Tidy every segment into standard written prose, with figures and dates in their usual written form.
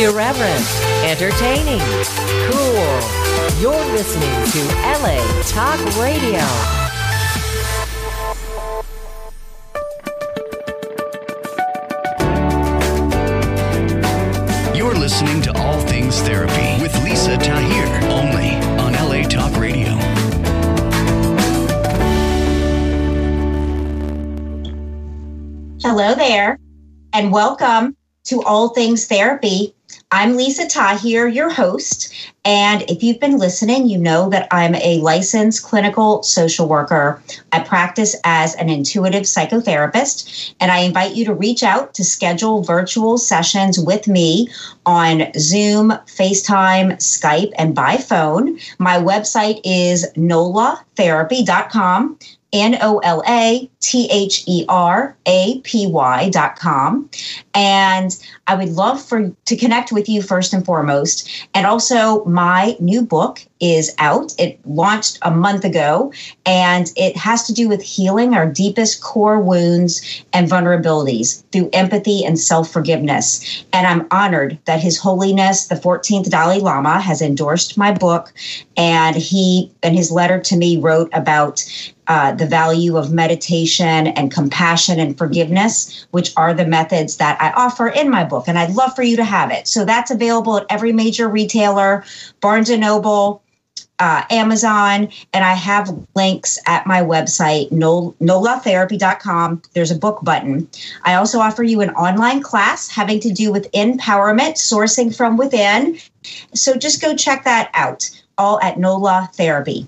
Irreverent, entertaining, cool. You're listening to LA Talk Radio. You're listening to All Things Therapy with Lisa Tahir, only on LA Talk Radio. Hello there, and welcome to All Things Therapy. I'm Lisa Tahir, your host, and if you've been listening, you know that I'm a licensed clinical social worker. I practice as an intuitive psychotherapist, and I invite you to reach out to schedule virtual sessions with me on Zoom, FaceTime, Skype, and by phone. My website is nolatherapy.com. NOLATHERAPY.com. And I would love to connect with you first and foremost. And also, my new book is out. It launched a month ago, and it has to do with healing our deepest core wounds and vulnerabilities through empathy and self-forgiveness. And I'm honored that His Holiness, the 14th Dalai Lama, has endorsed my book. And he, in his letter to me, wrote about the value of meditation and compassion and forgiveness, which are the methods that I offer in my book. And I'd love for you to have it. So that's available at every major retailer, Barnes & Noble, Amazon, and I have links at my website, nolatherapy.com. There's a book button. I also offer you an online class having to do with empowerment, sourcing from within. So just go check that out, all at Nola Therapy.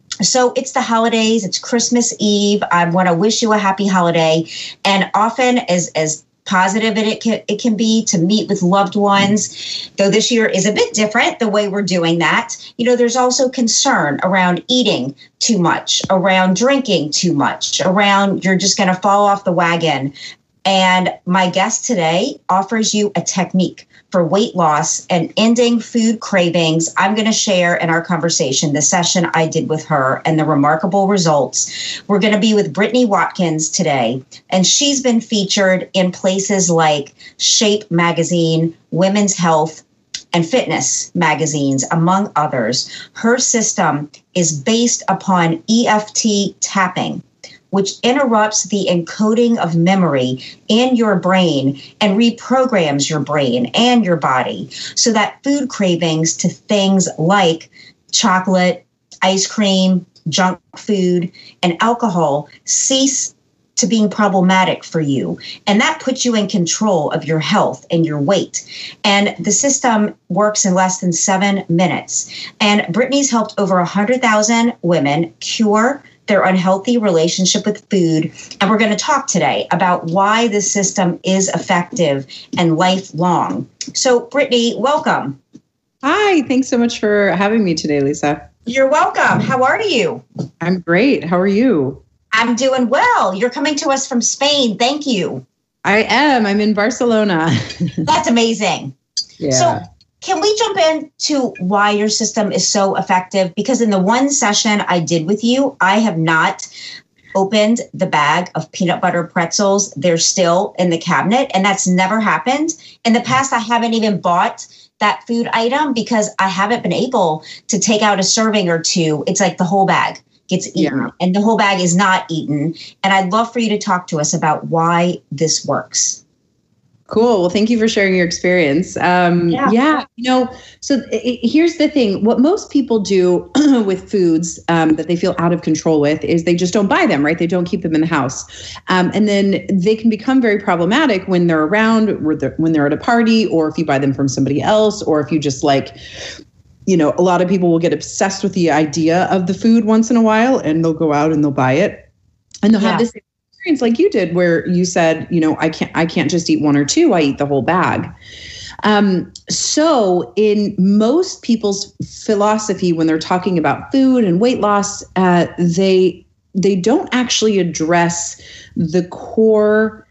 So it's the holidays, it's Christmas Eve. I want to wish you a happy holiday. And often as positive it can be to meet with loved ones, though this year is a bit different, the way we're doing that. You know, there's also concern around eating too much, around drinking too much, around you're just going to fall off the wagon. And my guest today offers you a technique for weight loss and ending food cravings. I'm going to share in our conversation the session I did with her and the remarkable results. We're going to be with Brittany Watkins today, and she's been featured in places like Shape Magazine, Women's Health, and Fitness magazines, among others. Her system is based upon EFT tapping, which interrupts the encoding of memory in your brain and reprograms your brain and your body so that food cravings to things like chocolate, ice cream, junk food, and alcohol cease to being problematic for you. And that puts you in control of your health and your weight. And the system works in less than 7 minutes. And Brittany's helped over 100,000 women cure their unhealthy relationship with food. And we're going to talk today about why this system is effective and lifelong. So, Brittany, welcome. Hi, thanks so much for having me today, Lisa. You're welcome. How are you? I'm great. How are you? I'm doing well. You're coming to us from Spain. Thank you. I am. I'm in Barcelona. That's amazing. Yeah. So, can we jump into why your system is so effective? Because in the one session I did with you, I have not opened the bag of peanut butter pretzels. They're still in the cabinet, and that's never happened. In the past, I haven't even bought that food item because I haven't been able to take out a serving or two. It's like the whole bag gets eaten, and the whole bag is not eaten. And I'd love for you to talk to us about why this works. Cool. Well, thank you for sharing your experience. Here's the thing. What most people do with foods that they feel out of control with is they just don't buy them, right? They don't keep them in the house. And then they can become very problematic when they're around, when they're at a party, or if you buy them from somebody else, or if you just a lot of people will get obsessed with the idea of the food once in a while, and they'll go out and they'll buy it, and they'll have this experience like you did, where you said, I can't just eat one or two. I eat the whole bag. So in most people's philosophy, when they're talking about food and weight loss, they don't actually address the core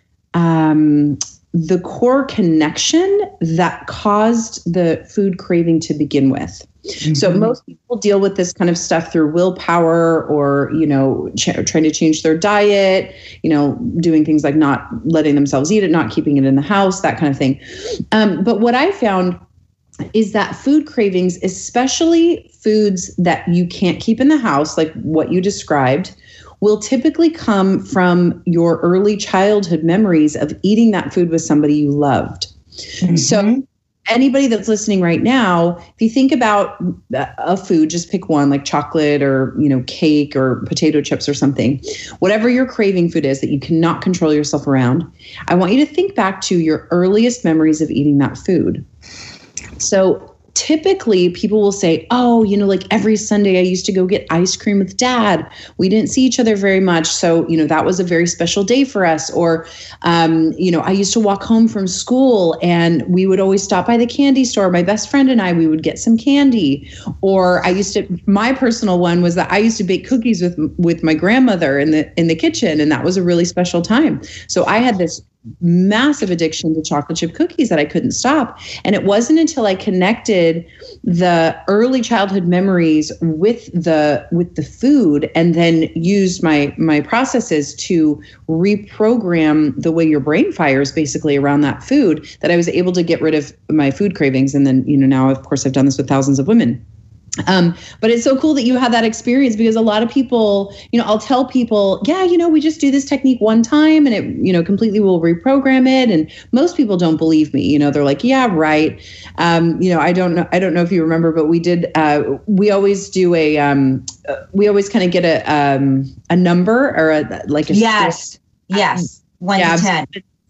connection that caused the food craving to begin with. Mm-hmm. So most people deal with this kind of stuff through willpower, or, trying to change their diet, doing things like not letting themselves eat it, not keeping it in the house, that kind of thing. But what I found is that food cravings, especially foods that you can't keep in the house, like what you described, will typically come from your early childhood memories of eating that food with somebody you loved. Mm-hmm. So anybody that's listening right now, if you think about a food, just pick one, like chocolate or, cake or potato chips or something, whatever your craving food is that you cannot control yourself around, I want you to think back to your earliest memories of eating that food. So typically people will say, oh, like every Sunday I used to go get ice cream with Dad. We didn't see each other very much. So, that was a very special day for us. Or, I used to walk home from school and we would always stop by the candy store. My best friend and I, we would get some candy. Or my personal one was that I used to bake cookies with my grandmother in the kitchen. And that was a really special time. So I had this massive addiction to chocolate chip cookies that I couldn't stop. And it wasn't until I connected the early childhood memories with the food and then used my processes to reprogram the way your brain fires basically around that food that I was able to get rid of my food cravings. And then, now, of course, I've done this with thousands of women. But it's so cool that you had that experience, because a lot of people, I'll tell people, we just do this technique one time and it, completely will reprogram it. And most people don't believe me. They're like, yeah, right. I don't know if you remember, but we always do we always kind of get a number or yes. 1 to 10.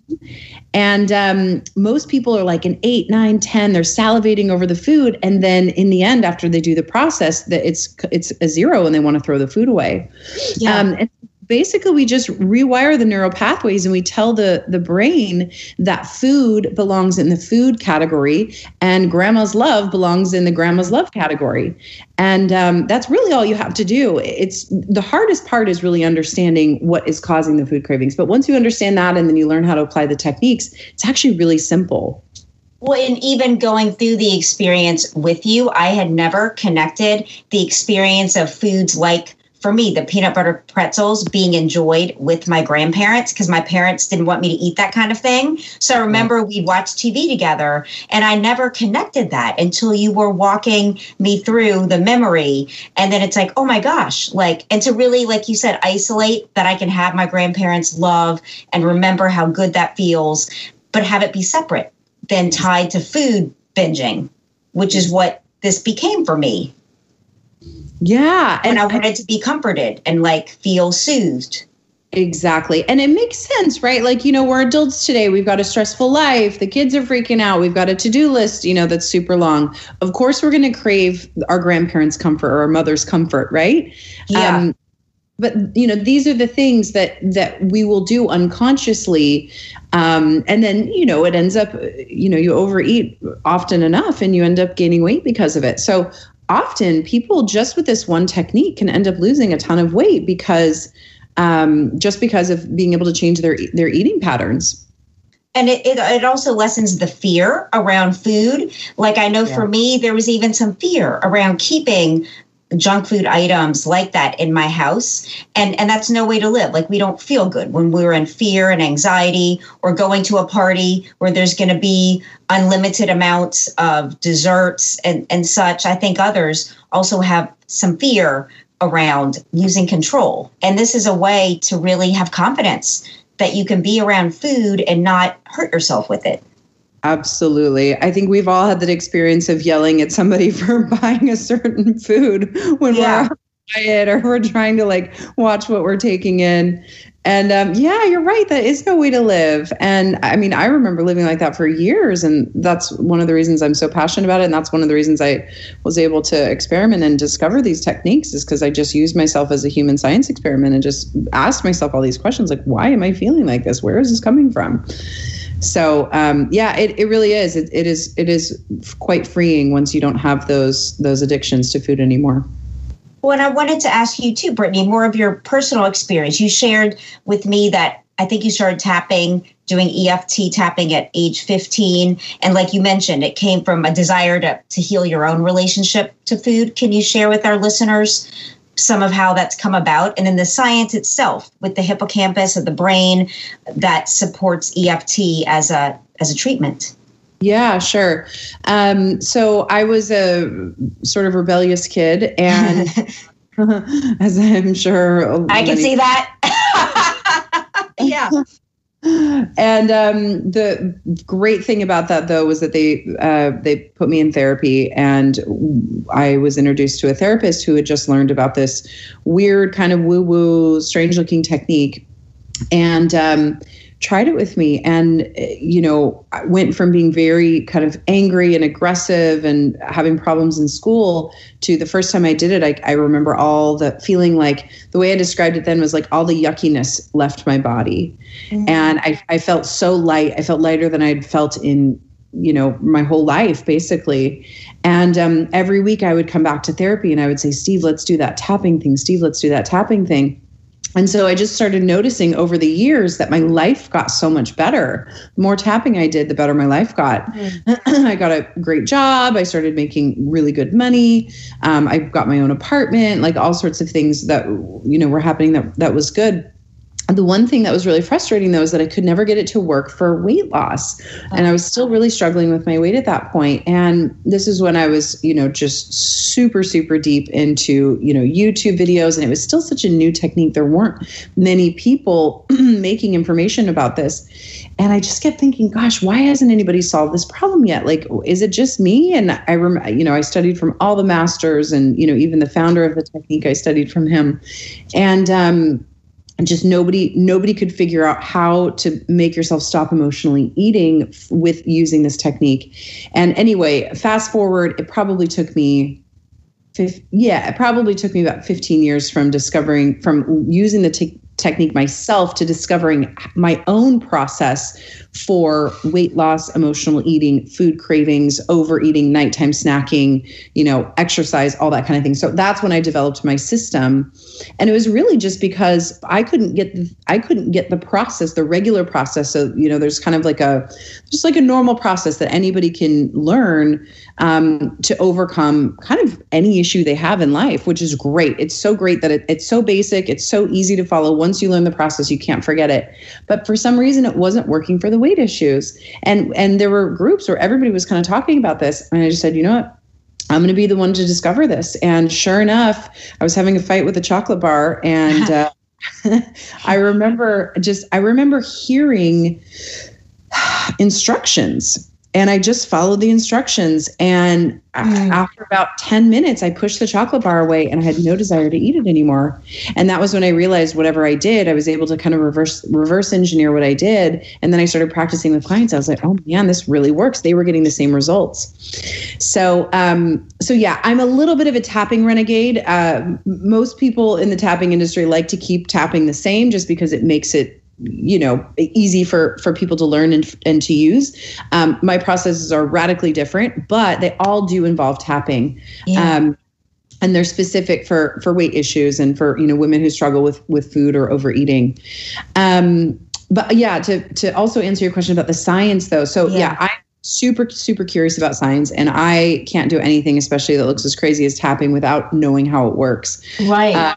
And most people are like an 8, 9, 10. They're salivating over the food, and then in the end, after they do the process, that it's a 0, and they want to throw the food away. Yeah. And basically, we just rewire the neural pathways, and we tell the brain that food belongs in the food category, and grandma's love belongs in the grandma's love category. And that's really all you have to do. It's the hardest part is really understanding what is causing the food cravings. But once you understand that, and then you learn how to apply the techniques, it's actually really simple. Well, and even going through the experience with you, I had never connected the experience of foods like, for me, the peanut butter pretzels being enjoyed with my grandparents, because my parents didn't want me to eat that kind of thing. So I remember we'd watch TV together, and I never connected that until you were walking me through the memory. And then it's like, oh my gosh, and to really, like you said, isolate that I can have my grandparents' love and remember how good that feels, but have it be separate than tied to food binging, which is what this became for me. Yeah. And I wanted to be comforted and feel soothed. Exactly. And it makes sense, right? We're adults today. We've got a stressful life. The kids are freaking out. We've got a to-do list, that's super long. Of course, we're going to crave our grandparents' comfort or our mother's comfort, right? Yeah. But, these are the things that we will do unconsciously. And then, it ends up, you overeat often enough and you end up gaining weight because of it. So often people just with this one technique can end up losing a ton of weight because just because of being able to change their eating patterns. And it also lessens the fear around food. I know for me, there was even some fear around keeping junk food items like that in my house. And that's no way to live. We don't feel good when we're in fear and anxiety, or going to a party where there's going to be unlimited amounts of desserts and such. I think others also have some fear around losing control. And this is a way to really have confidence that you can be around food and not hurt yourself with it. Absolutely. I think we've all had that experience of yelling at somebody for buying a certain food when we're on a diet or we're trying to watch what we're taking in. And you're right. That is no way to live. And I mean, I remember living like that for years. And that's one of the reasons I'm so passionate about it. And that's one of the reasons I was able to experiment and discover these techniques, is because I just used myself as a human science experiment and just asked myself all these questions like, why am I feeling like this? Where is this coming from? So, it really is. It is quite freeing once you don't have those addictions to food anymore. Well, and I wanted to ask you too, Brittany, more of your personal experience. You shared with me that I think you started doing EFT tapping at age 15. And like you mentioned, it came from a desire to heal your own relationship to food. Can you share with our listeners some of how that's come about? And then the science itself with the hippocampus of the brain that supports EFT as a treatment. Yeah, sure. So I was a sort of rebellious kid, and as I'm sure I can see that. Yeah. And the great thing about that, though, was that they put me in therapy, and I was introduced to a therapist who had just learned about this weird kind of woo-woo, strange-looking technique, and tried it with me. And, I went from being very kind of angry and aggressive and having problems in school to the first time I did it, I remember all the feeling like, the way I described it then was like all the yuckiness left my body. Mm-hmm. And I felt so light. I felt lighter than I'd felt in, my whole life, basically. And every week I would come back to therapy and I would say, Steve, let's do that tapping thing. Steve, let's do that tapping thing. And so I just started noticing over the years that my life got so much better. The more tapping I did, the better my life got. Mm-hmm. I got a great job. I started making really good money. I got my own apartment, like all sorts of things that, were happening that was good. The one thing that was really frustrating, though, is that I could never get it to work for weight loss. And I was still really struggling with my weight at that point. And this is when I was, just super, super deep into, YouTube videos. And it was still such a new technique. There weren't many people making information about this. And I just kept thinking, gosh, why hasn't anybody solved this problem yet? Like, is it just me? And I remember, I studied from all the masters, and, even the founder of the technique, I studied from him. And just nobody could figure out how to make yourself stop emotionally eating with using this technique. And anyway, fast forward, it probably took me about 15 years from using the technique myself to discovering my own process for weight loss, emotional eating, food cravings, overeating, nighttime snacking, exercise, all that kind of thing. So that's when I developed my system. And it was really just because I couldn't get the process, the regular process. So, there's kind of like a normal process that anybody can learn to overcome kind of any issue they have in life, which is great. It's so great that it's so basic. It's so easy to follow. Once you learn the process, you can't forget it. But for some reason, it wasn't working for the weight issues. And there were groups where everybody was kind of talking about this. And I just said, you know what? I'm going to be the one to discover this. And sure enough, I was having a fight with a chocolate bar. And I remember hearing instructions. And I just followed the instructions. And after about 10 minutes, I pushed the chocolate bar away and I had no desire to eat it anymore. And that was when I realized whatever I did, I was able to kind of reverse engineer what I did. And then I started practicing with clients. I was like, oh man, this really works. They were getting the same results. So yeah, I'm a little bit of a tapping renegade. Most people in the tapping industry like to keep tapping the same just because it makes it easy for people to learn and to use. My processes are radically different, but they all do involve tapping. Yeah. And they're specific for weight issues and for, women who struggle with food or overeating. But yeah, to also answer your question about the science though. So yeah, I'm super, super curious about science, and I can't do anything, especially that looks as crazy as tapping, without knowing how it works. Right.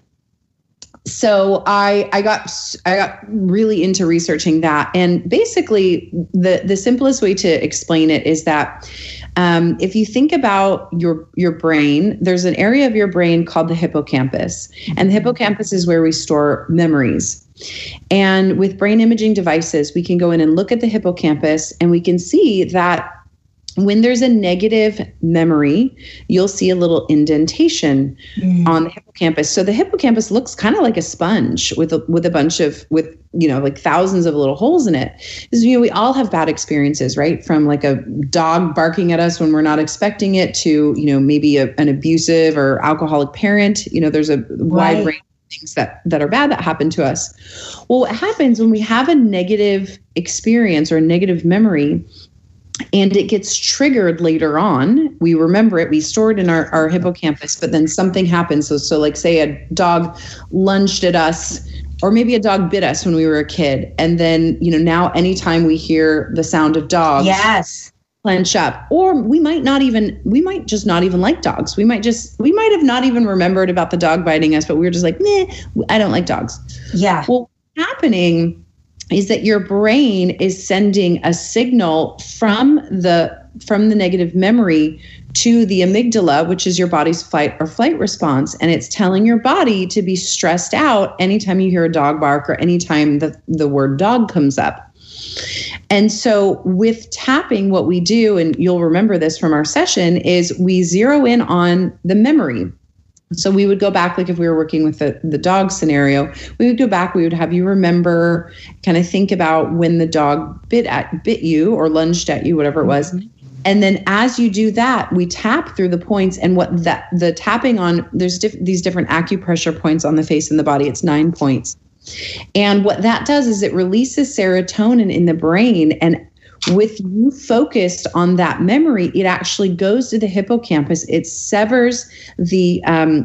So I got really into researching that. And basically the simplest way to explain it is that if you think about your brain, there's an area of your brain called the hippocampus. And the hippocampus is where we store memories. And with brain imaging devices, we can go in and look at the hippocampus, and we can see that when there's a negative memory, you'll see a little indentation on the hippocampus. So the hippocampus looks kind of like a sponge with a bunch of, like thousands of little holes in it. Because, we all have bad experiences, right? From like a dog barking at us when we're not expecting it to, maybe an abusive or alcoholic parent. There's a wide range of things that are bad that happen to us. Well, what happens when we have a negative experience or a negative memory, and it gets triggered later on, we remember it, we store it in our hippocampus, but then something happens. So like say a dog lunged at us, or maybe a dog bit us when we were a kid. And then, now anytime we hear the sound of dogs, clench up. Or we might just not even like dogs. We might have not even remembered about the dog biting us, but we were just like, meh, I don't like dogs. Yeah. Well, what's happening is that your brain is sending a signal from the negative memory to the amygdala, which is your body's fight or flight response. And it's telling your body to be stressed out anytime you hear a dog bark or anytime the word dog comes up. And so with tapping, what we do, and you'll remember this from our session, is we zero in on the memory. So we would go back, like if we were working with the dog scenario, we would go back, we would have you remember, kind of think about when the dog bit you or lunged at you, whatever it was. Mm-hmm. And then as you do that, we tap through the points, and what the tapping on, there's these different acupressure points on the face and the body. It's 9 points. And what that does is it releases serotonin in the brain, and with you focused on that memory, it actually goes to the hippocampus. It severs the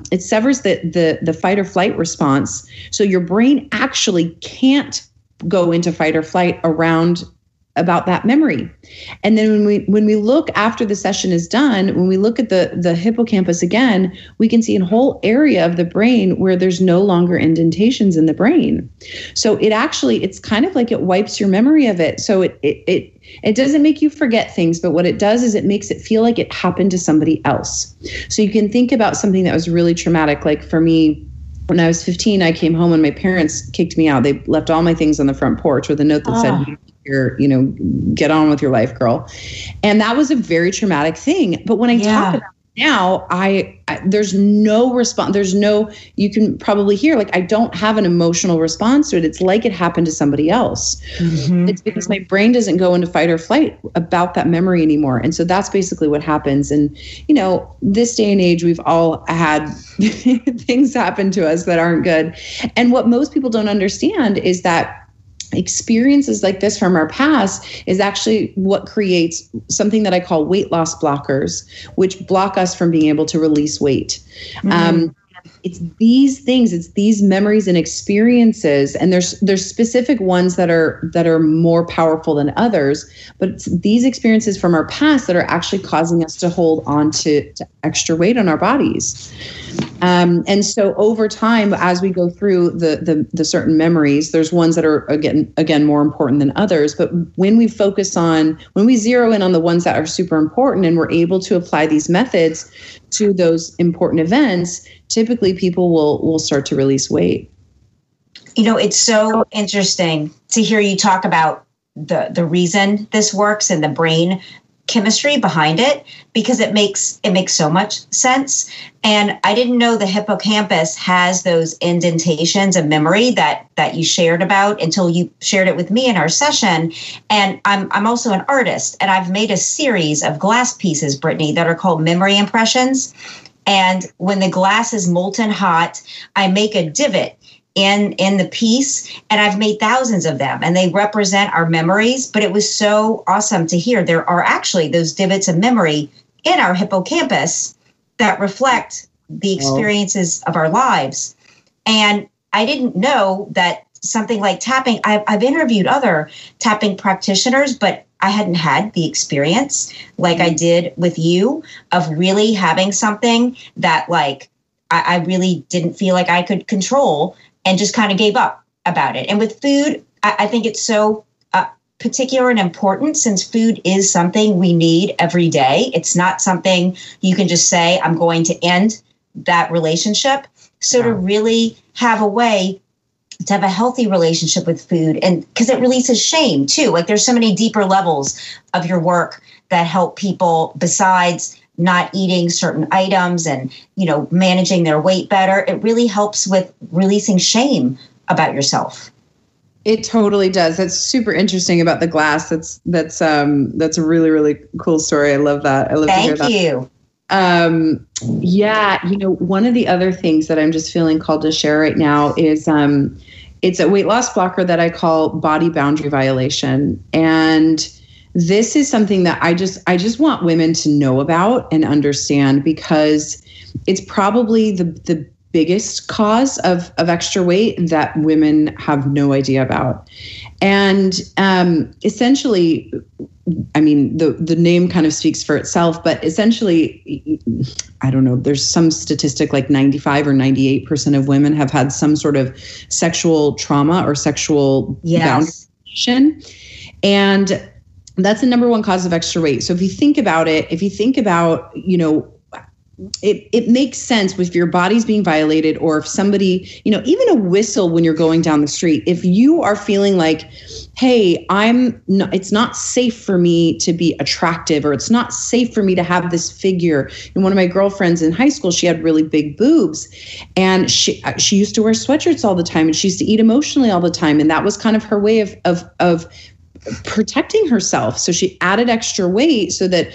fight or flight response. So your brain actually can't go into fight or flight about that memory. And then when we look after the session is done, when we look at the hippocampus again, we can see a whole area of the brain where there's no longer indentations in the brain. So it's kind of like it wipes your memory of it. So it doesn't make you forget things, but what it does is it makes it feel like it happened to somebody else. So you can think about something that was really traumatic. Like for me, when I was 15, I came home and my parents kicked me out. They left all my things on the front porch with a note that said, get on with your life, girl. And that was a very traumatic thing. But when I talk about it now, there's no response. You can probably hear, like, I don't have an emotional response to it. It's like it happened to somebody else. Mm-hmm. It's because my brain doesn't go into fight or flight about that memory anymore. And so that's basically what happens. And, this day and age, we've all had things happen to us that aren't good. And what most people don't understand is that experiences like this from our past is actually what creates something that I call weight loss blockers, which block us from being able to release weight. Mm-hmm. It's these things, it's these memories and experiences, and there's specific ones that are more powerful than others, but it's these experiences from our past that are actually causing us to hold on to extra weight on our bodies. And so over time, as we go through the certain memories, there's ones that are again more important than others. But when we zero in on the ones that are super important, and we're able to apply these methods to those important events, typically people will start to release weight. It's so interesting to hear you talk about the reason this works and the brain chemistry behind it, because it makes so much sense. And I didn't know the hippocampus has those indentations of memory that you shared about until you shared it with me in our session. And I'm also an artist, and I've made a series of glass pieces, Brittany, that are called memory impressions. And when the glass is molten hot, I make a divot in the piece, and I've made thousands of them, and they represent our memories. But it was so awesome to hear there are actually those divots of memory in our hippocampus that reflect the experiences of our lives. And I didn't know that something like tapping, I've interviewed other tapping practitioners, but I hadn't had the experience like I did with you of really having something that, like, I really didn't feel like I could control, and just kind of gave up about it. And with food, I think it's so particular and important, since food is something we need every day. It's not something you can just say, I'm going to end that relationship. So to really have a way to have a healthy relationship with food, and because it releases shame too. Like, there's so many deeper levels of your work that help people besides not eating certain items and, managing their weight better. It really helps with releasing shame about yourself. It totally does. That's super interesting about the glass. That's a really, really cool story. I love that. I love to hear that. Thank you. One of the other things that I'm just feeling called to share right now is it's a weight loss blocker that I call body boundary violation. And this is something that I just want women to know about and understand, because it's probably the biggest cause of extra weight that women have no idea about. And essentially, I mean, the name kind of speaks for itself, but essentially, I don't know, there's some statistic like 95 or 98% of women have had some sort of sexual trauma or sexual boundary inflammation. And that's the number one cause of extra weight. So if you think about, it makes sense if your body's being violated, or if somebody, even a whistle when you're going down the street, if you are feeling like, hey, it's not safe for me to be attractive, or it's not safe for me to have this figure. And one of my girlfriends in high school, she had really big boobs, and she used to wear sweatshirts all the time, and she used to eat emotionally all the time. And that was kind of her way of protecting herself. So she added extra weight so that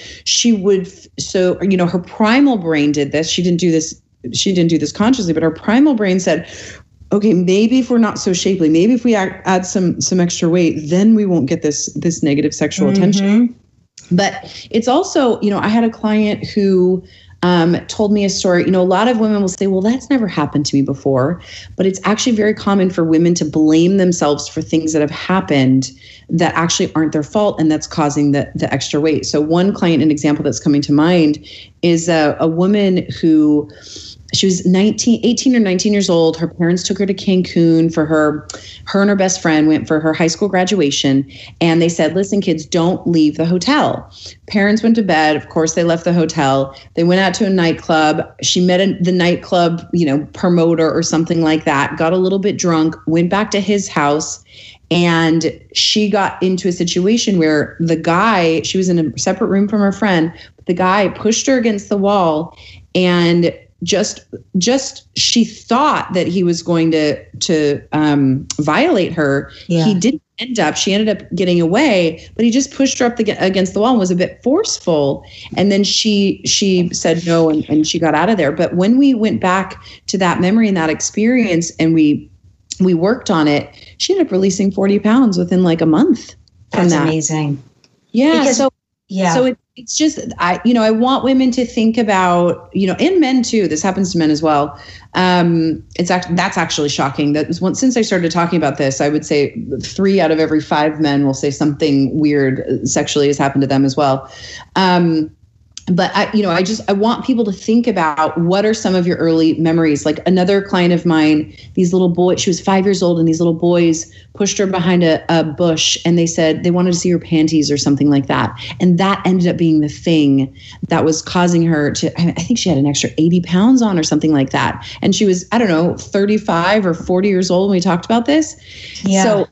her primal brain did this. She didn't do this consciously, but her primal brain said, okay, maybe if we're not so shapely, maybe if we add some extra weight, then we won't get this negative sexual attention. But it's also, I had a client who told me a story. A lot of women will say, well, that's never happened to me before. But it's actually very common for women to blame themselves for things that have happened that actually aren't their fault, and that's causing the extra weight. So one client, an example that's coming to mind, is a woman who, she was 18 or 19 years old. Her parents took her to Cancun for her and her best friend went for her high school graduation. And they said, listen, kids, don't leave the hotel. Parents went to bed. Of course, they left the hotel. They went out to a nightclub. She met the nightclub, promoter or something like that, got a little bit drunk, went back to his house. And she got into a situation where the guy, she was in a separate room from her friend, but the guy pushed her against the wall, and just she thought that he was going to violate her. Yeah. He didn't end up. She ended up getting away, but he just pushed her up against the wall and was a bit forceful. And then she said no, and she got out of there. But when we went back to that memory and that experience, and we worked on it, she ended up releasing 40 pounds within like a month from that. That's amazing. Yeah. So it's just, I want women to think about, and men too, this happens to men as well. That's actually shocking. Since I started talking about this, I would say 3 out of every 5 men will say something weird sexually has happened to them as well. But I want people to think about, what are some of your early memories? Like another client of mine, these little boys, she was 5 years old, and these little boys pushed her behind a bush, and they said they wanted to see her panties or something like that. And that ended up being the thing that was causing her to, I think she had an extra 80 pounds on or something like that. And she was, 35 or 40 years old when we talked about this. Yeah. So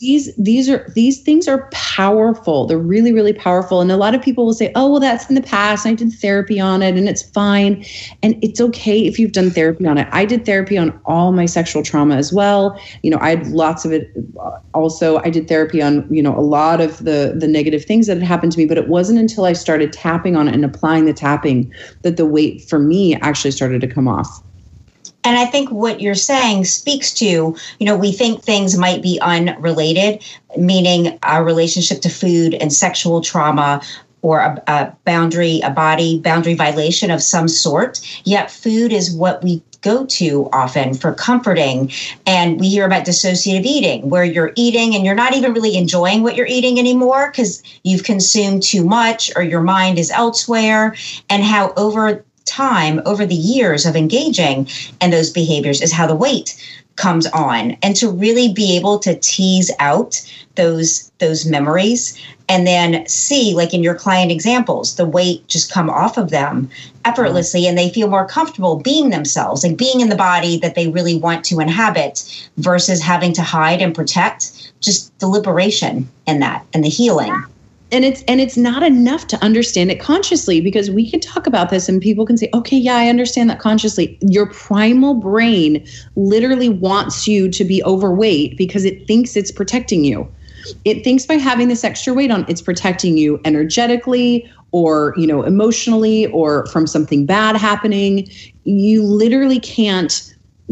these things are powerful. They're really, really powerful. And a lot of people will say, oh, well, that's in the past. I did therapy on it and it's fine. And it's okay if you've done therapy on it. I did therapy on all my sexual trauma as well. I had lots of it. Also, I did therapy on, a lot of the negative things that had happened to me. But it wasn't until I started tapping on it and applying the tapping that the weight for me actually started to come off. And I think what you're saying speaks to, we think things might be unrelated, meaning our relationship to food and sexual trauma, or a body boundary violation of some sort. Yet food is what we go to often for comforting. And we hear about dissociative eating, where you're eating and you're not even really enjoying what you're eating anymore because you've consumed too much or your mind is elsewhere, and how over the years of engaging in those behaviors is how the weight comes on. And to really be able to tease out those memories and then see, like in your client examples, the weight just come off of them effortlessly, and they feel more comfortable being themselves, like being in the body that they really want to inhabit, versus having to hide and protect. Just the liberation in that and the healing. And it's not enough to understand it consciously, because we can talk about this and people can say, okay, yeah, I understand that consciously. Your primal brain literally wants you to be overweight because it thinks it's protecting you. It thinks by having this extra weight on, it's protecting you energetically or, emotionally, or from something bad happening. You literally can't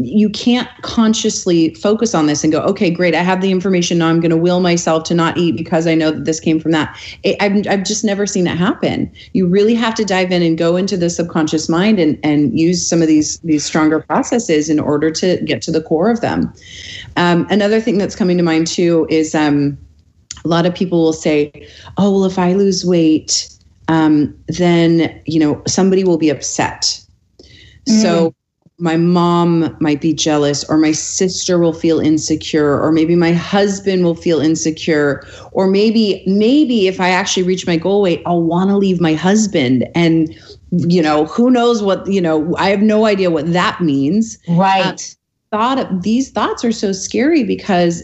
consciously focus on this and go, okay, great, I have the information. Now I'm going to will myself to not eat because I know that this came from that. I've just never seen it happen. You really have to dive in and go into the subconscious mind and use some of these stronger processes in order to get to the core of them. Another thing that's coming to mind too is a lot of people will say, oh, well, if I lose weight, then, somebody will be upset. So my mom might be jealous, or my sister will feel insecure, or maybe my husband will feel insecure, or maybe if I actually reach my goal weight, I'll want to leave my husband. And, who knows what, I have no idea what that means. Right. These thoughts are so scary because,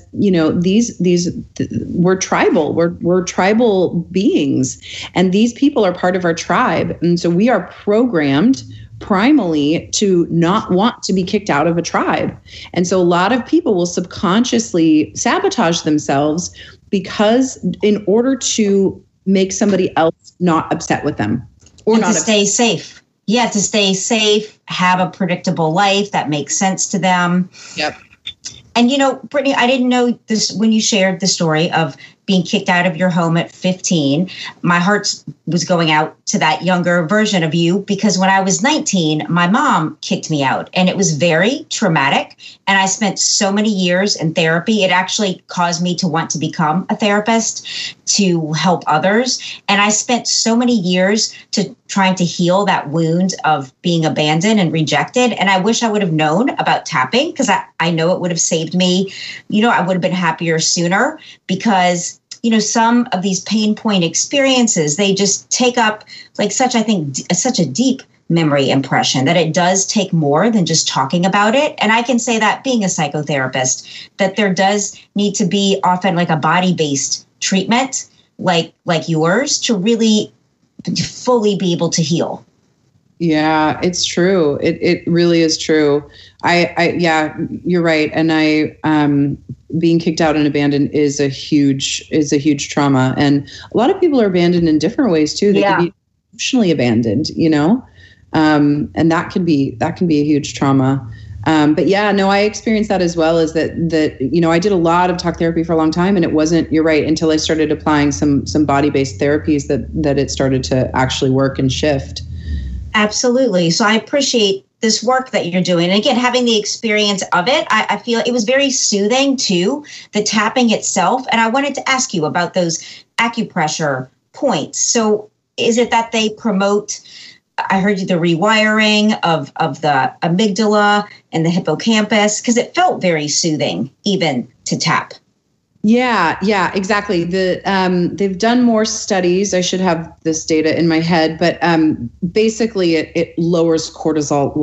we're tribal, we're tribal beings, and these people are part of our tribe. And so we are programmed primally to not want to be kicked out of a tribe. And so a lot of people will subconsciously sabotage themselves because in order to make somebody else not upset with them or and not to stay safe. Yeah, to stay safe, have a predictable life that makes sense to them. Yep. And, Brittany, I didn't know this when you shared the story of being kicked out of your home at 15. My heart was going out to that younger version of you because when I was 19, my mom kicked me out and it was very traumatic. And I spent so many years in therapy. It actually caused me to want to become a therapist to help others. And I spent so many years trying to heal that wound of being abandoned and rejected. And I wish I would have known about tapping because I know it would have saved me. I would have been happier sooner because some of these pain point experiences, they just take up such a deep memory impression that it does take more than just talking about it. And I can say that being a psychotherapist, that there does need to be often a body-based treatment like yours to really fully be able to heal. Yeah, it's true. It really is true. Yeah, you're right. And being kicked out and abandoned is a huge trauma. And a lot of people are abandoned in different ways too. They can be emotionally abandoned, and that can be a huge trauma. But yeah, no, I experienced that as well. Is that I did a lot of talk therapy for a long time, and it wasn't. You're right. Until I started applying some body-based therapies that it started to actually work and shift. Absolutely. So I appreciate this work that you're doing. And again, having the experience of it, I feel it was very soothing too, the tapping itself. And I wanted to ask you about those acupressure points. So is it that they promote, I heard you, the rewiring of the amygdala and the hippocampus? Because it felt very soothing even to tap. Yeah, exactly. They've done more studies. I should have this data in my head, but basically it lowers cortisol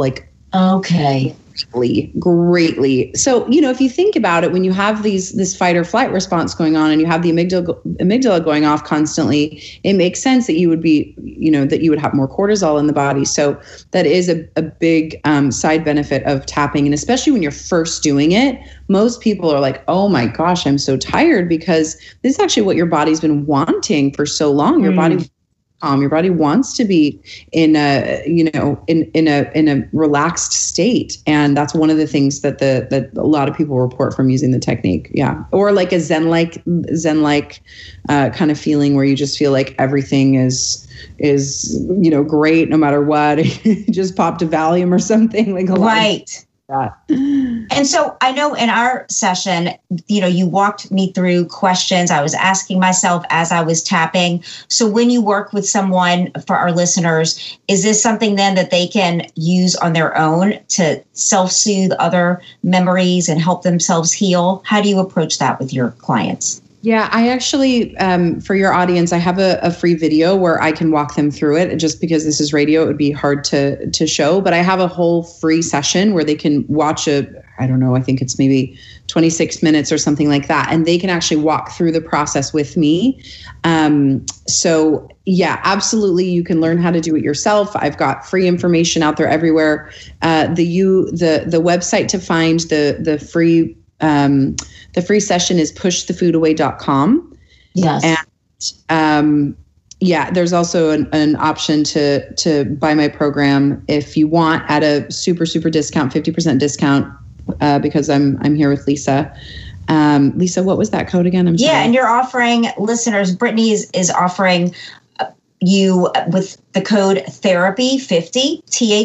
greatly. So, if you think about it, when you have this fight or flight response going on and you have the amygdala going off constantly, it makes sense that you would be, that you would have more cortisol in the body. So that is a big side benefit of tapping. And especially when you're first doing it, most people are like, oh my gosh, I'm so tired, because this is actually what your body's been wanting for so long. Your body your body wants to be in a relaxed state, and that's one of the things that that a lot of people report from using the technique. Yeah, or like a zen-like kind of feeling where you just feel like everything is great no matter what. Just popped a Valium or something like right. That. And so I know in our session, you walked me through questions I was asking myself as I was tapping. So when you work with someone, for our listeners, is this something then that they can use on their own to self-soothe other memories and help themselves heal? How do you approach that with your clients? Yeah, I actually, for your audience, I have a free video where I can walk them through it. Just because this is radio, it would be hard to show, but I have a whole free session where they can watch I think it's maybe 26 minutes or something like that. And they can actually walk through the process with me. So yeah, absolutely. You can learn how to do it yourself. I've got free information out there everywhere. The website to find the free session is pushthefoodaway.com. Yes. And there's also an option to buy my program if you want at a super, super discount, 50% discount, because I'm here with Lisa. Lisa, what was that code again? I'm sorry. Yeah, and you're offering listeners, Brittany is offering you with the code therapy50,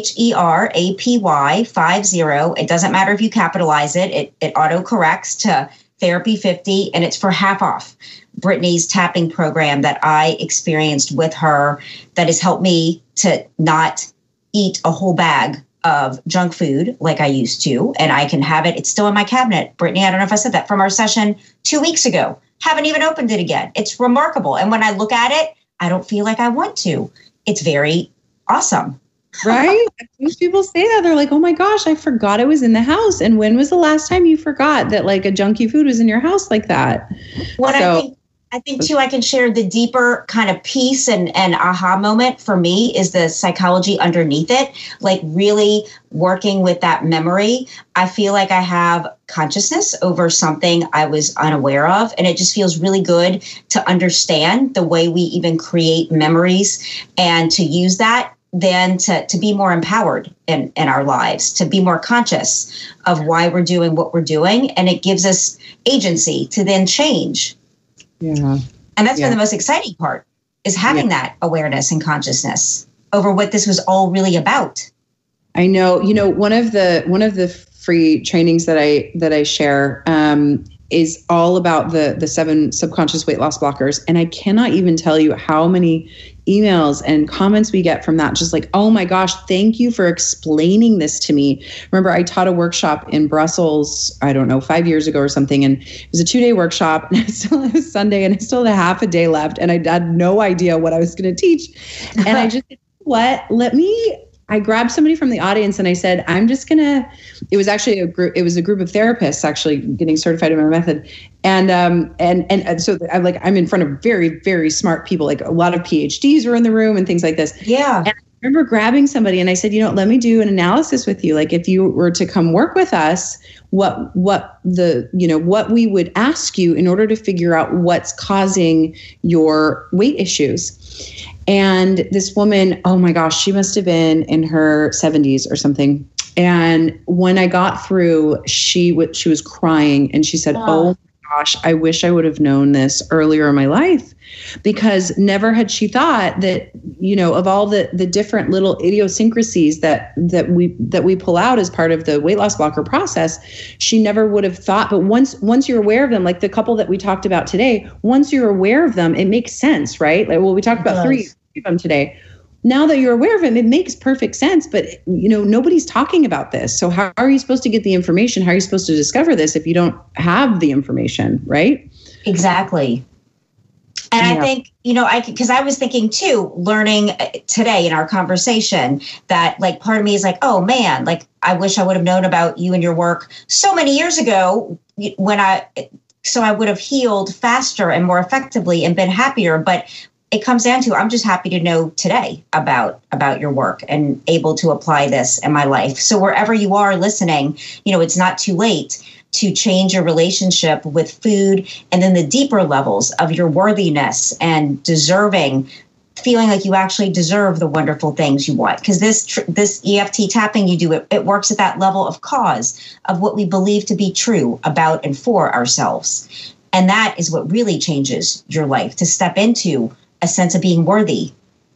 THERAPY50. It doesn't matter if you capitalize it. It auto corrects to therapy50, and it's for half off Brittany's tapping program that I experienced with her that has helped me to not eat a whole bag of junk food like I used to, and I can have it. It's still in my cabinet. Brittany, I don't know if I said that, from our session 2 weeks ago. Haven't even opened it again. It's remarkable. And when I look at it, I don't feel like I want to. It's very awesome. Right? Most people say that. They're like, oh my gosh, I forgot it was in the house. And when was the last time you forgot that like a junky food was in your house like that? I think too, I can share the deeper kind of piece and aha moment for me is the psychology underneath it, like really working with that memory. I feel like I have consciousness over something I was unaware of. And it just feels really good to understand the way we even create memories and to use that then to be more empowered in our lives, to be more conscious of why we're doing what we're doing. And it gives us agency to then change. Yeah. And that's been the most exciting part, is having that awareness and consciousness over what this was all really about. I know, one of the free trainings that I share is all about the 7 subconscious weight loss blockers. And I cannot even tell you how many emails and comments we get from that. Just like, oh my gosh, thank you for explaining this to me. Remember, I taught a workshop in Brussels, I don't know, 5 years ago or something. And it was a 2-day workshop, and it was Sunday, and I still had half a day left. And I had no idea what I was going to teach. And I just said, I grabbed somebody from the audience and I said, it was actually a group of therapists actually getting certified in my method. And so I'm in front of very, very smart people, like a lot of PhDs were in the room and things like this. Yeah. And I remember grabbing somebody and I said, let me do an analysis with you. Like if you were to come work with us, what we would ask you in order to figure out what's causing your weight issues. And this woman, oh my gosh, she must have been in her 70s or something. And when I got through, she was crying and she said, oh my gosh, I wish I would have known this earlier in my life, because never had she thought that, of all the different little idiosyncrasies that we pull out as part of the weight loss blocker process, she never would have thought. But once you're aware of them, like the couple that we talked about today, once you're aware of them, it makes sense, right? Like, we talked about 3 of them today. Now that you're aware of them, it makes perfect sense. But, nobody's talking about this. So how are you supposed to get the information? How are you supposed to discover this if you don't have the information, right? Exactly. And I think, because I was thinking too, learning today in our conversation that like part of me is like, oh man, like I wish I would have known about you and your work so many years ago so I would have healed faster and more effectively and been happier. But it comes down to, I'm just happy to know today about your work and able to apply this in my life. So wherever you are listening, it's not too late to change your relationship with food, and then the deeper levels of your worthiness and deserving, feeling like you actually deserve the wonderful things you want. Because this EFT tapping you do, it works at that level of cause of what we believe to be true about and for ourselves. And that is what really changes your life, to step into a sense of being worthy.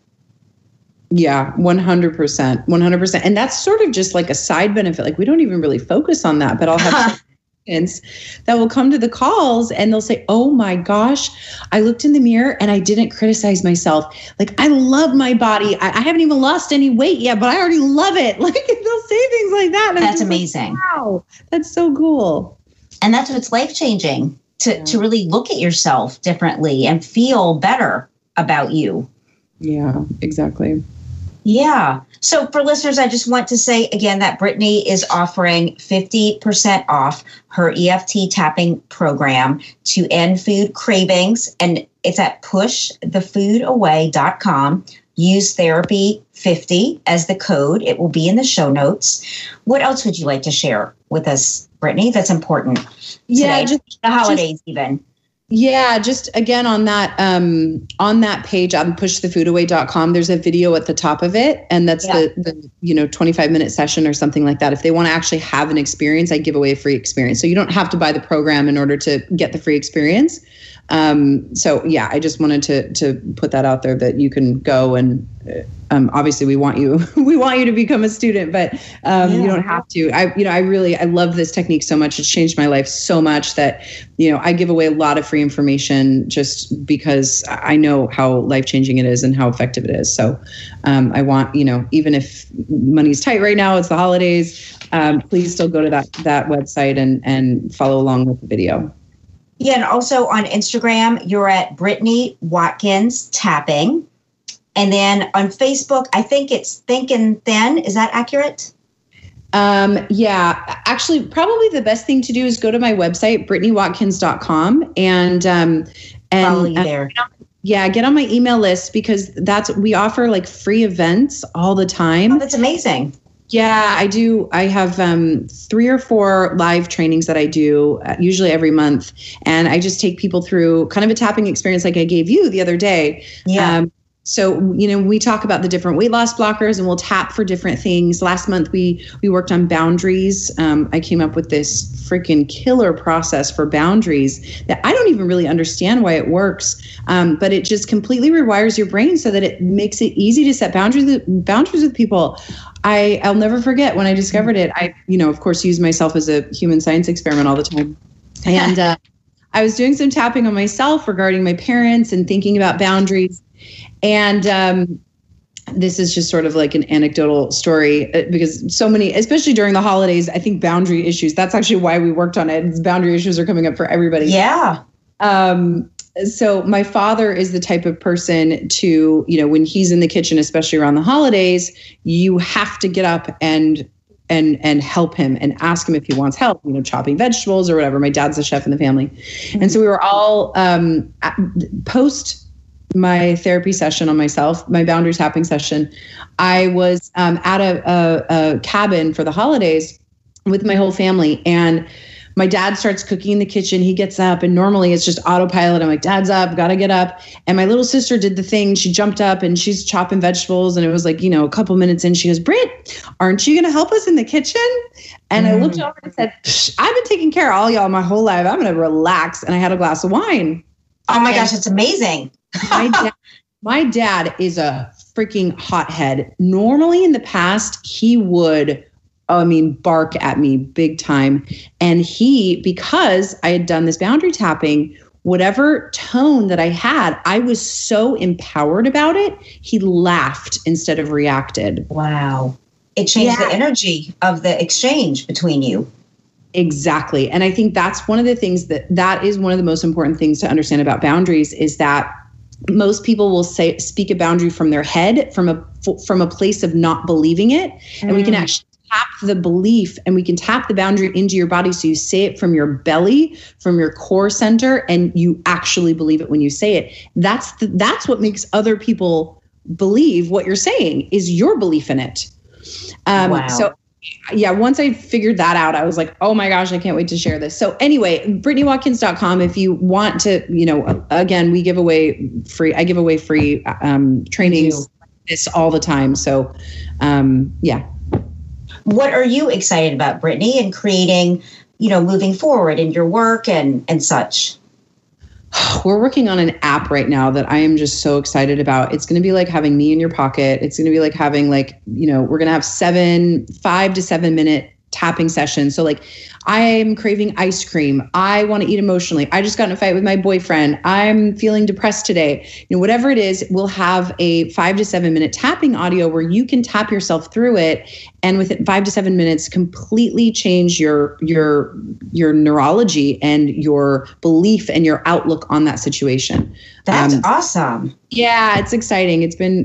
Yeah, 100%, 100%. And that's sort of just like a side benefit. Like we don't even really focus on that, but I'll have clients that will come to the calls and they'll say, oh my gosh, I looked in the mirror and I didn't criticize myself. Like I love my body. I haven't even lost any weight yet, but I already love it. Like they'll say things like that. And that's amazing. Like, wow, that's so cool. And that's what's life-changing, to really look at yourself differently and feel better about you. Yeah, exactly. Yeah. So for listeners, I just want to say again that Brittany is offering 50% off her EFT tapping program to end food cravings. And it's at pushthefoodaway.com. Use therapy 50 as the code. It will be in the show notes. What else would you like to share with us, Brittany, that's important today? Yeah, just the holidays even. Yeah, just again on that page on pushthefoodaway.com, there's a video at the top of it, and that's the 25-minute session or something like that. If they want to actually have an experience, I give away a free experience. So you don't have to buy the program in order to get the free experience. So yeah, I just wanted to put that out there that you can go and obviously we want you to become a student, but you don't have to. I love this technique so much. It's changed my life so much that, I give away a lot of free information just because I know how life-changing it is and how effective it is. So I want, even if money's tight right now, it's the holidays, please still go to that website and follow along with the video. Yeah, and also on Instagram, you're at Brittany Watkins Tapping. And then on Facebook, I think it's Thinkin' Thin. Is that accurate? Yeah, actually, probably the best thing to do is go to my website, BrittanyWatkins.com, and follow you there. Get on my email list because we offer like free events all the time. Oh, that's amazing. Yeah, I do. I have 3 or 4 live trainings that I do usually every month. And I just take people through kind of a tapping experience like I gave you the other day. Yeah. So, we talk about the different weight loss blockers and we'll tap for different things. Last month, we worked on boundaries. I came up with this freaking killer process for boundaries that I don't even really understand why it works. But it just completely rewires your brain so that it makes it easy to set boundaries with people. I'll never forget when I discovered it. I, of course, use myself as a human science experiment all the time. And I was doing some tapping on myself regarding my parents and thinking about boundaries. And this is just sort of like an anecdotal story because so many, especially during the holidays, I think boundary issues, that's actually why we worked on it. Boundary issues are coming up for everybody. Yeah. So my father is the type of person to, when he's in the kitchen, especially around the holidays, you have to get up and help him and ask him if he wants help, chopping vegetables or whatever. My dad's the chef in the family. Mm-hmm. And so we were all post my therapy session on myself, my boundary tapping session. I was at a cabin for the holidays with my whole family, and my dad starts cooking in the kitchen. He gets up, and normally it's just autopilot. I'm like, Dad's up, gotta get up. And my little sister did the thing. She jumped up and she's chopping vegetables. And it was like, a couple minutes in, she goes, Britt, aren't you gonna help us in the kitchen? And I looked over and said, I've been taking care of all y'all my whole life. I'm gonna relax. And I had a glass of wine. Oh my gosh, it's amazing. My dad is a freaking hothead. Normally in the past, he would bark at me big time. And because I had done this boundary tapping, whatever tone that I had, I was so empowered about it. He laughed instead of reacted. Wow. It changed the energy of the exchange between you. Exactly. And I think that's one of the things that is one of the most important things to understand about boundaries is that most people will speak a boundary from their head, from a place of not believing it. And we can actually tap the belief and we can tap the boundary into your body. So you say it from your belly, from your core center, and you actually believe it when you say it. That's what makes other people believe what you're saying is your belief in it. Wow. So yeah, once I figured that out, I was like, oh my gosh, I can't wait to share this. So anyway, BrittanyWatkins.com, if you want to, again, I give away free trainings like this all the time. So yeah. What are you excited about, Brittany, and creating, moving forward in your work and such? We're working on an app right now that I am just so excited about. It's going to be like having me in your pocket. It's going to be like having we're going to have 5 to 7 minute tapping sessions. So I'm craving ice cream. I want to eat emotionally. I just got in a fight with my boyfriend. I'm feeling depressed today. Whatever it is, we'll have a 5 to 7 minute tapping audio where you can tap yourself through it. And within 5 to 7 minutes, completely change your neurology and your belief and your outlook on that situation. That's awesome. Yeah, it's exciting. It's been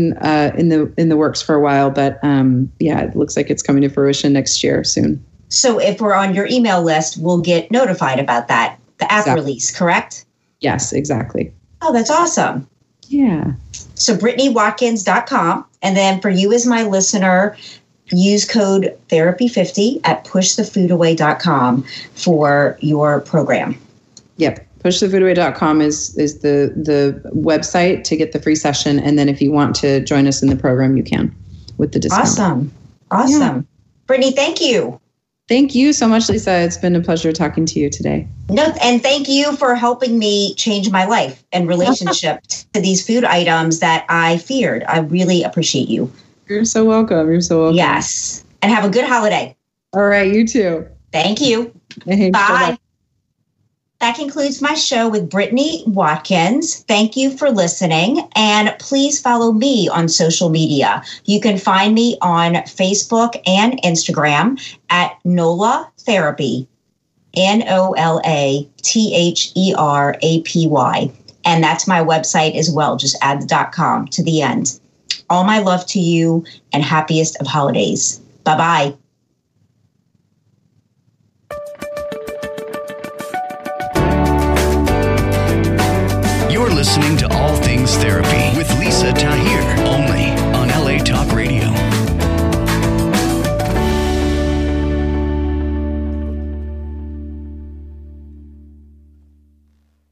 in the works for a while, but it looks like it's coming to fruition next year soon. So if we're on your email list, we'll get notified about that, the app release, correct? Yes, exactly. Oh, that's awesome. Yeah. So BrittanyWatkins.com. And then for you as my listener, use code therapy50 at pushthefoodaway.com for your program. Yep. Pushthefoodaway.com is the website to get the free session. And then if you want to join us in the program, you can with the discount. Awesome. Yeah. Brittany, thank you. Thank you so much, Lisa. It's been a pleasure talking to you today. No, and thank you for helping me change my life and relationship to these food items that I feared. I really appreciate you. You're so welcome. You're so welcome. Yes. And have a good holiday. All right. You too. Thank you. Thanks. Bye. Bye-bye. That concludes my show with Brittany Watkins. Thank you for listening, and please follow me on social media. You can find me on Facebook and Instagram at NOLA Therapy, NOLATHERAPY. And that's my website as well. Just add the .com to the end. All my love to you and happiest of holidays. Bye-bye. You're listening to All Things Therapy with Lisa Tahir.